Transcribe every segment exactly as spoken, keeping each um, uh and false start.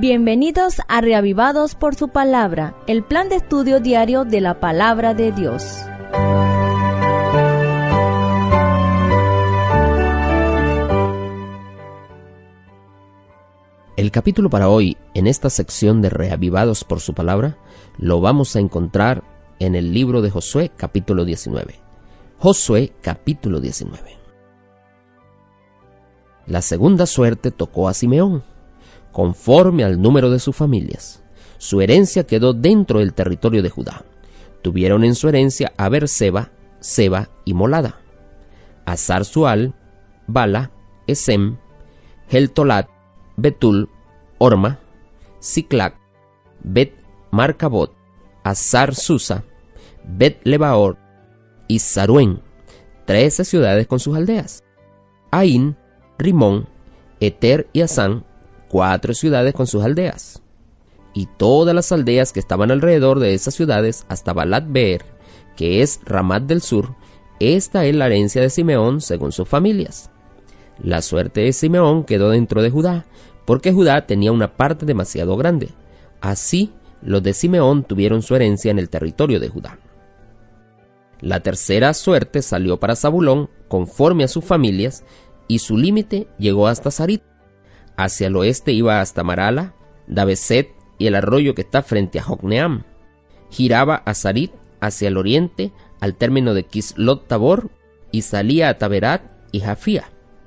Bienvenidos a Reavivados por su Palabra, el plan de estudio diario de la Palabra de Dios. El capítulo para hoy, en esta sección de Reavivados por su Palabra, lo vamos a encontrar en el libro de Josué, capítulo diecinueve. Josué, capítulo diecinueve. La segunda suerte tocó a Simeón, conforme al número de sus familias. Su herencia quedó dentro del territorio de Judá. Tuvieron en su herencia a Beerseba, Seba y Molada, a Zar-Sual, Bala, Esem, Heltolat, Betul, Orma, Siclac, Bet-Marcabot, Azar-Susa, Bet-Lebaor y Saruen, trece ciudades con sus aldeas. Ain, Rimón, Eter y Asán, cuatro ciudades con sus aldeas. Y todas las aldeas que estaban alrededor de esas ciudades hasta Balat-Beer, que es Ramat del sur. Esta es la herencia de Simeón según sus familias. La suerte de Simeón quedó dentro de Judá, porque Judá tenía una parte demasiado grande. Así, los de Simeón tuvieron su herencia en el territorio de Judá. La tercera suerte salió para Zabulón, conforme a sus familias, y su límite llegó hasta Sarit. Hacia el oeste iba hasta Marala, Dabeset y el arroyo que está frente a Jocneam. Giraba a Sarit hacia el oriente, al término de Kislot Tabor, y salía a Taberat y Jafía.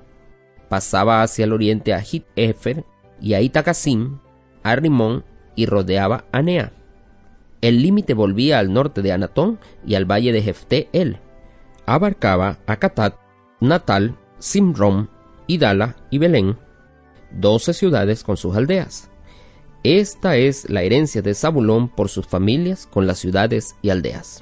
Pasaba hacia el oriente a Hit-Efer y a Itacasim, a Rimón, y rodeaba a Nea. El límite volvía al norte de Anatón y al valle de Jefte-El. Abarcaba a Catat, Natal, Simrón, Idala y Belén, doce ciudades con sus aldeas. Esta es la herencia de Zabulón por sus familias con las ciudades y aldeas.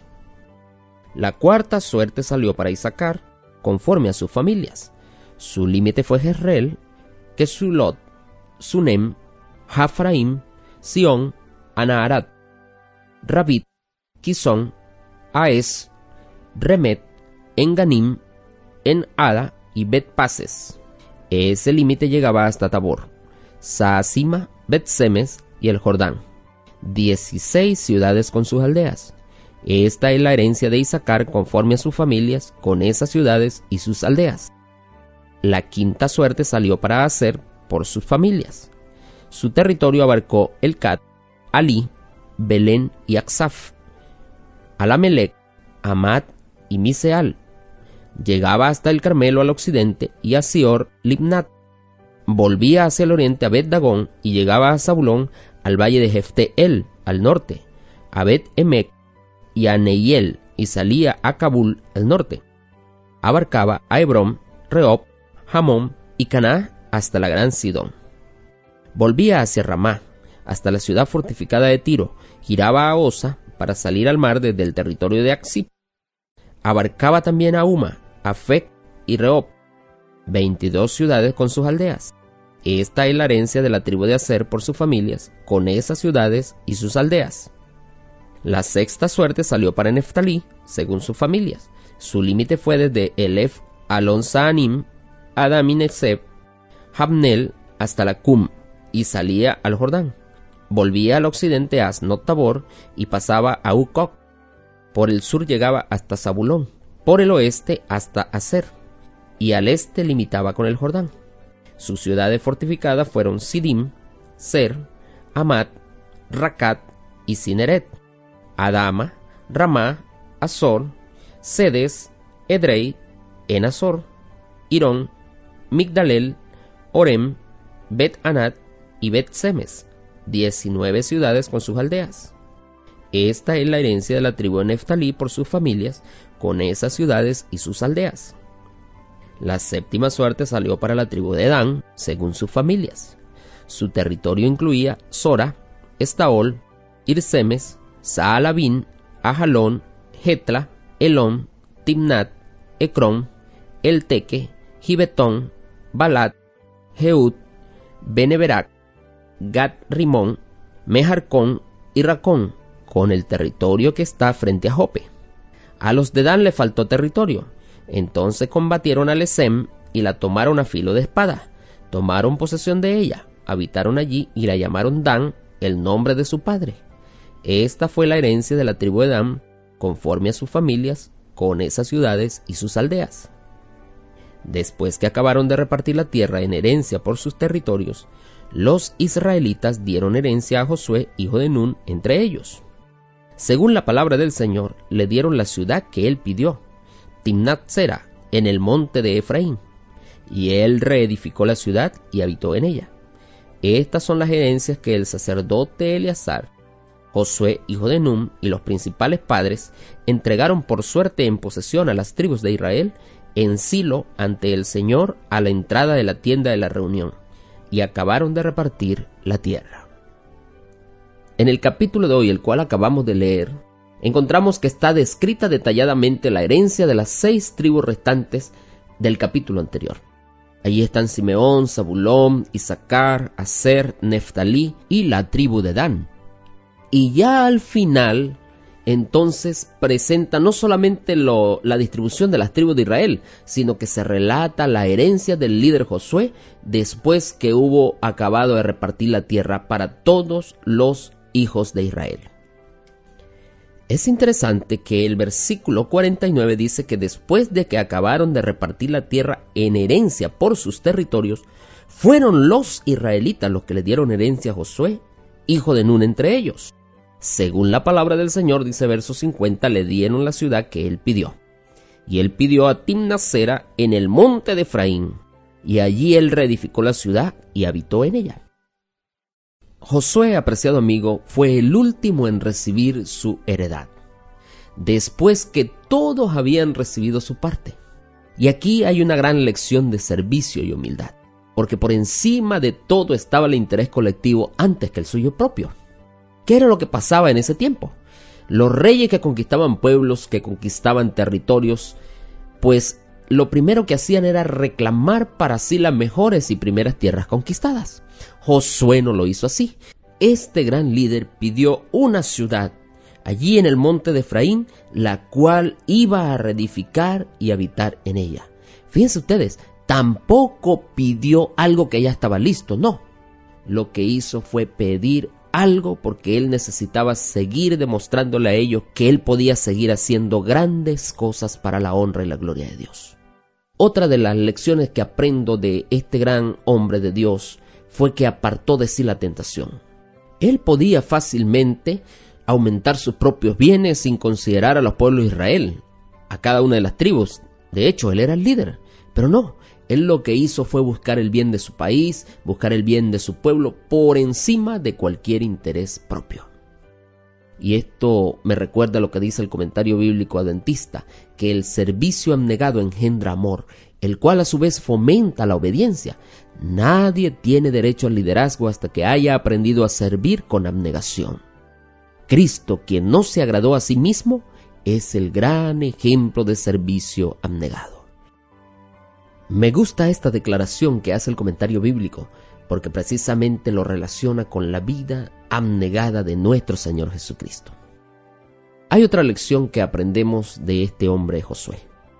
La cuarta suerte salió para Isacar, conforme a sus familias. Su límite fue Jezreel, Kesulot, Sunem, Jafraim, Sión, Anaharat, Rabit, Kisón, Aes, Remet, Enganim, En-Ada y Bet-Pases. Ese límite llegaba hasta Tabor, Saasima, Bet-Semes y el Jordán. Dieciséis ciudades con sus aldeas. Esta es la herencia de Isacar conforme a sus familias con esas ciudades y sus aldeas. La quinta suerte salió para Aser por sus familias. Su territorio abarcó Elcat, Ali, Belén y Aksaf, Alamelec, Amat y Miseal. Llegaba hasta el Carmelo al occidente y a Sior Libnat. Volvía hacia el oriente a Bet-Dagón y llegaba a Zabulón al valle de Jefte-El al norte, a Bet-Emek y a Neiel, y salía a Kabul al norte. Abarcaba a Hebrón, Rehob, Hamón y Caná hasta la gran Sidón. Volvía hacia Ramá, hasta la ciudad fortificada de Tiro. Giraba a Osa para salir al mar desde el territorio de Aksip. Abarcaba también a Uma, Afec y Rehob, veintidós ciudades con sus aldeas. Esta es la herencia de la tribu de Aser por sus familias, con esas ciudades y sus aldeas. La sexta suerte salió para Neftalí, según sus familias. Su límite fue desde Elef, Alon-Saanim, Adamineseb, Jabnel hasta la Cum, y salía al Jordán. Volvía al occidente a Asnot Tabor y pasaba a Ucoc. Por el sur llegaba hasta Zabulón, por el oeste hasta Aser, y al este limitaba con el Jordán. Sus ciudades fortificadas fueron Sidim, Ser, Amat, Racat y Cineret, Adama, Ramá, Azor, Sedes, Edrei, Enazor, Irón, Migdalel, Orem, Bet-Anat y Bet-Semes, diecinueve ciudades con sus aldeas. Esta es la herencia de la tribu de Neftalí por sus familias, con esas ciudades y sus aldeas. La séptima suerte salió para la tribu de Dan, según sus familias. Su territorio incluía Sora, Estaol, Irsemes, Saalabín, Ajalón, Jetla, Elón, Timnat, Ecrón, Elteque, Gibetón, Balat, Jeut, Beneberac, Gat-Rimón, Mejarcón y Racón, con el territorio que está frente a Jope. A los de Dan le faltó territorio. Entonces combatieron a Lesem y la tomaron a filo de espada. Tomaron posesión de ella, habitaron allí y la llamaron Dan, el nombre de su padre. Esta fue la herencia de la tribu de Dan, conforme a sus familias, con esas ciudades y sus aldeas. Después que acabaron de repartir la tierra en herencia por sus territorios, los israelitas dieron herencia a Josué, hijo de Nun, entre ellos. Según la palabra del Señor, le dieron la ciudad que él pidió, Timnat-Sera, en el monte de Efraín, y él reedificó la ciudad y habitó en ella. Estas son las herencias que el sacerdote Eleazar, Josué, hijo de Nun, y los principales padres entregaron por suerte en posesión a las tribus de Israel en Silo ante el Señor a la entrada de la tienda de la reunión, y acabaron de repartir la tierra. En el capítulo de hoy, el cual acabamos de leer, encontramos que está descrita detalladamente la herencia de las seis tribus restantes del capítulo anterior. Allí están Simeón, Zabulón, Isaacar, Aser, Neftalí y la tribu de Dan. Y ya al final, entonces presenta no solamente lo, la distribución de las tribus de Israel, sino que se relata la herencia del líder Josué después que hubo acabado de repartir la tierra para todos los hijos de Israel. Es interesante que el versículo cuarenta y nueve dice que después de que acabaron de repartir la tierra en herencia por sus territorios, fueron los israelitas los que le dieron herencia a Josué, hijo de Nun, entre ellos. Según la palabra del Señor, dice verso cincuenta, le dieron la ciudad que él pidió. Y él pidió a Timnat-Sera en el monte de Efraín, y allí él reedificó la ciudad y habitó en ella. Josué, apreciado amigo, fue el último en recibir su heredad, después que todos habían recibido su parte. Y aquí hay una gran lección de servicio y humildad, porque por encima de todo estaba el interés colectivo antes que el suyo propio. ¿Qué era lo que pasaba en ese tiempo? Los reyes que conquistaban pueblos, que conquistaban territorios, pues lo primero que hacían era reclamar para sí las mejores y primeras tierras conquistadas. Josué no lo hizo así. Este gran líder pidió una ciudad allí en el monte de Efraín, la cual iba a reedificar y habitar en ella. Fíjense ustedes, tampoco pidió algo que ya estaba listo, no. Lo que hizo fue pedir algo porque él necesitaba seguir demostrándole a ellos que él podía seguir haciendo grandes cosas para la honra y la gloria de Dios. Otra de las lecciones que aprendo de este gran hombre de Dios fue que apartó de sí la tentación. Él podía fácilmente aumentar sus propios bienes sin considerar a los pueblos de Israel, a cada una de las tribus. De hecho, él era el líder, pero no. Él lo que hizo fue buscar el bien de su país, buscar el bien de su pueblo por encima de cualquier interés propio. Y esto me recuerda lo que dice el comentario bíblico adventista, que el servicio abnegado engendra amor, el cual a su vez fomenta la obediencia. Nadie tiene derecho al liderazgo hasta que haya aprendido a servir con abnegación. Cristo, quien no se agradó a sí mismo, es el gran ejemplo de servicio abnegado. Me gusta esta declaración que hace el comentario bíblico, porque precisamente lo relaciona con la vida abnegada de nuestro Señor Jesucristo. Hay otra lección que aprendemos de este hombre Josué.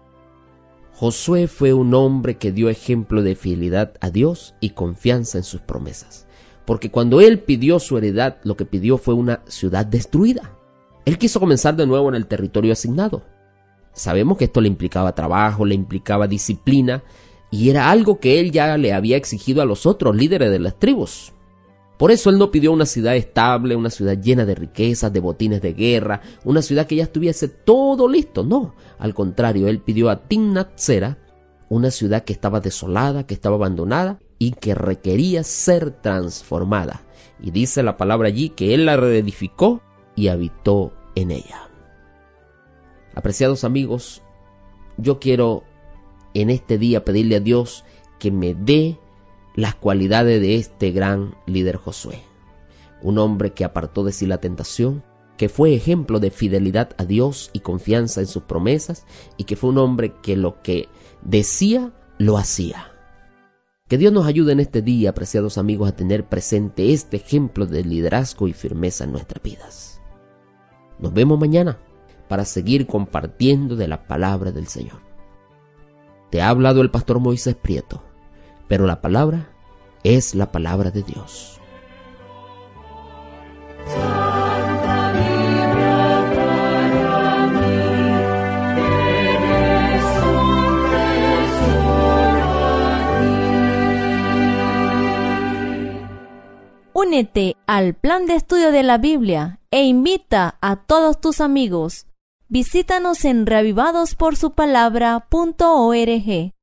Josué fue un hombre que dio ejemplo de fidelidad a Dios y confianza en sus promesas, porque cuando él pidió su heredad, lo que pidió fue una ciudad destruida. Él quiso comenzar de nuevo en el territorio asignado. Sabemos que esto le implicaba trabajo, le implicaba disciplina, y era algo que él ya le había exigido a los otros líderes de las tribus. Por eso él no pidió una ciudad estable, una ciudad llena de riquezas, de botines de guerra, una ciudad que ya estuviese todo listo. No, al contrario, él pidió a Timnat-Sera, una ciudad que estaba desolada, que estaba abandonada y que requería ser transformada. Y dice la palabra allí que él la reedificó y habitó en ella. Apreciados amigos, yo quiero en este día pedirle a Dios que me dé las cualidades de este gran líder Josué, un hombre que apartó de sí la tentación, que fue ejemplo de fidelidad a Dios y confianza en sus promesas, y que fue un hombre que lo que decía, lo hacía. Que Dios nos ayude en este día, apreciados amigos, a tener presente este ejemplo de liderazgo y firmeza en nuestras vidas. Nos vemos mañana para seguir compartiendo de la palabra del Señor. Te ha hablado el pastor Moisés Prieto, pero la palabra es la palabra de Dios. Únete al plan de estudio de la Biblia e invita a todos tus amigos. Visítanos en reavivados por su palabra punto org.